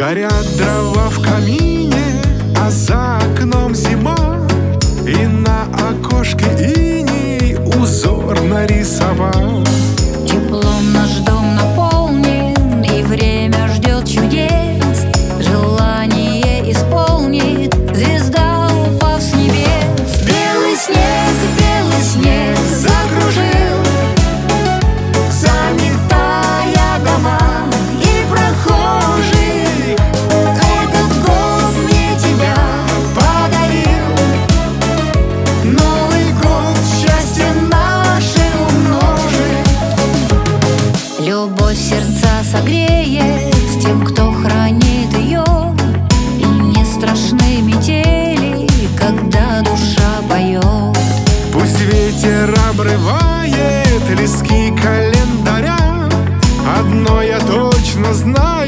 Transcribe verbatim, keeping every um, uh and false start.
Горят дрова в камине, а за окном зима, и на окошке иней узор нарисовал. Теплом наш дом наполнен, и время ждет чудес. Желание исполнит звезда, упав с небес. Белый снег, белый снег закружил, заметая дома и прохожих. Этот год мне тебя подарил, Новый год счастье наше умножит. Любовь сердца согреет тем, кто хранит ее, и не страшны метели, когда душа поет. Пусть ветер обрывает листки календаря, одно я точно знаю: